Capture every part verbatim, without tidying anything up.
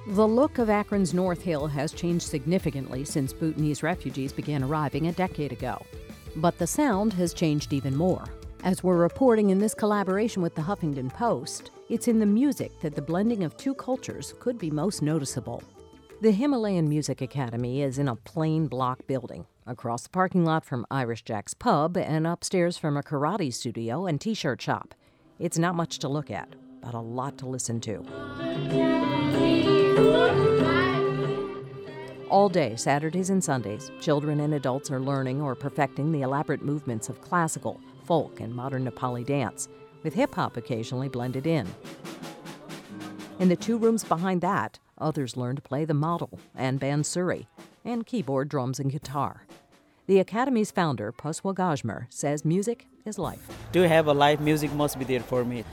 The look of Akron's North Hill has changed significantly since Bhutanese refugees began arriving a decade ago. But the sound has changed even more. As we're reporting in this collaboration with the Huffington Post, it's in the music that the blending of two cultures could be most noticeable. The Himalayan Music Academy is in a plain block building, across the parking lot from Irish Jack's Pub and upstairs from a karate studio and t-shirt shop. It's not much to look at, but a lot to listen to. All day, Saturdays and Sundays, children and adults are learning or perfecting the elaborate movements of classical, folk, and modern Nepali dance, with hip-hop occasionally blended in. In the two rooms behind that, others learn to play the model and bansuri, and keyboard, drums, and guitar. The Academy's founder, Puswa Gajmer, says music is life. To have a live music must be there for me.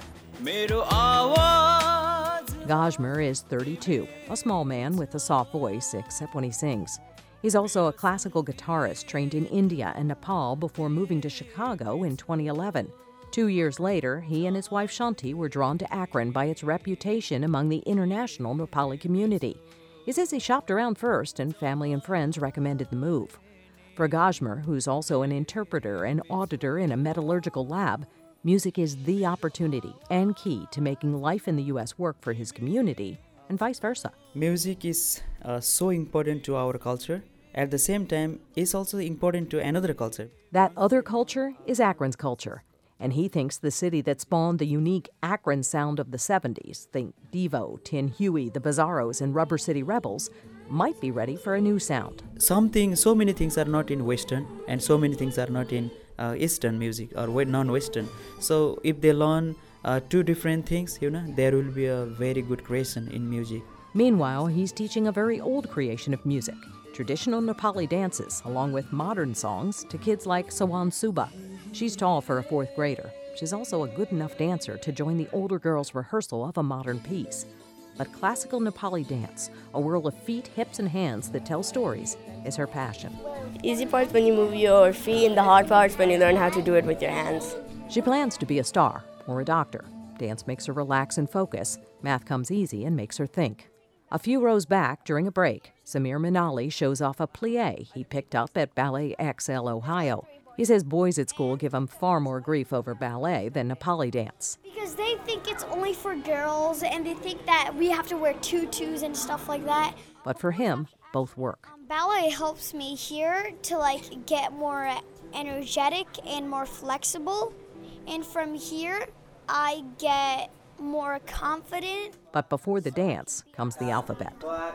Gajmer is thirty-two, a small man with a soft voice, except when he sings. He's also a classical guitarist trained in India and Nepal before moving to Chicago in twenty eleven. Two years later, he and his wife Shanti were drawn to Akron by its reputation among the international Nepali community. He says he shopped around first, and family and friends recommended the move. For Gajmer, who's also an interpreter and auditor in a metallurgical lab, music is the opportunity and key to making life in the U S work for his community, and vice versa. Music is uh, so important to our culture. At the same time, it's also important to another culture. That other culture is Akron's culture. And he thinks the city that spawned the unique Akron sound of the seventies, think Devo, Tin Huey, the Bizarros, and Rubber City Rebels, might be ready for a new sound. Something, so many things are not in Western, and so many things are not in uh, Eastern music or non-Western. So if they learn uh, two different things, you know, there will be a very good creation in music. Meanwhile, he's teaching a very old creation of music, traditional Nepali dances, along with modern songs, to kids like Sawan Suba. She's tall for a fourth grader. She's also a good enough dancer to join the older girls' rehearsal of a modern piece. But classical Nepali dance, a whirl of feet, hips, and hands that tell stories, is her passion. Easy part's when you move your feet, and the hard part's when you learn how to do it with your hands. She plans to be a star or a doctor. Dance makes her relax and focus. Math comes easy and makes her think. A few rows back, during a break, Samir Minali shows off a plie he picked up at Ballet X L Ohio. He says boys at school give him far more grief over ballet than Nepali dance. Because they think it's only for girls, and they think that we have to wear tutus and stuff like that. But for him, both work. Um, ballet helps me here to like get more energetic and more flexible. And from here, I get more confident. But before the dance comes the alphabet.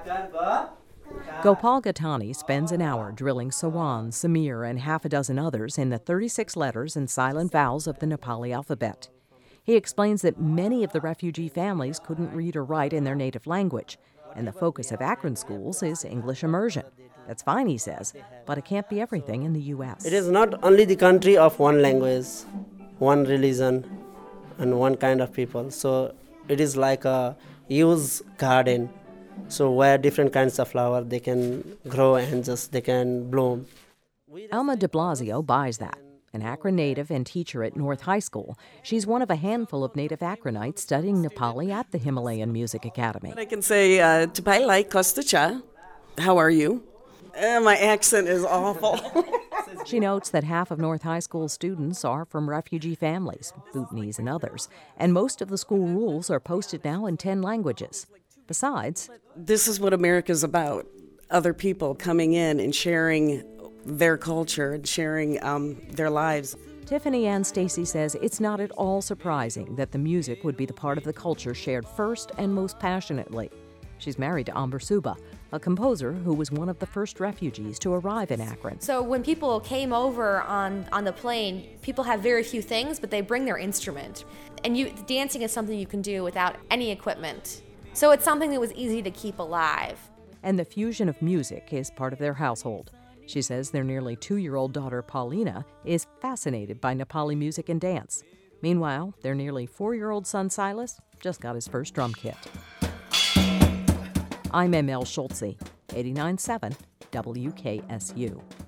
Gopal Gatani spends an hour drilling Sawan, Samir, and half a dozen others in the thirty-six letters and silent vowels of the Nepali alphabet. He explains that many of the refugee families couldn't read or write in their native language, and the focus of Akron schools is English immersion. That's fine, he says, but it can't be everything in the U S. It is not only the country of one language, one religion, and one kind of people. So it is like a huge garden. So where different kinds of flower they can grow and just they can bloom. Alma de Blasio buys that. An Akron native and teacher at North High School, she's one of a handful of native Akronites studying Nepali at the Himalayan Music Academy. I can say, uh, Tapailai Kostacha, how are you? Uh, my accent is awful. She notes that half of North High School students are from refugee families, Bhutanese and others, and most of the school rules are posted now in ten languages. Besides, this is what America's about, other people coming in and sharing their culture and sharing um, their lives. Tiffany Ann Stacy says it's not at all surprising that the music would be the part of the culture shared first and most passionately. She's married to Amber Suba, a composer who was one of the first refugees to arrive in Akron. So when people came over on, on the plane, people have very few things, but they bring their instrument. And you, dancing is something you can do without any equipment. So it's something that was easy to keep alive. And the fusion of music is part of their household. She says their nearly two-year-old daughter, Paulina, is fascinated by Nepali music and dance. Meanwhile, their nearly four-year-old son, Silas, just got his first drum kit. I'm M L Schultze, eighty-nine point seven W K S U.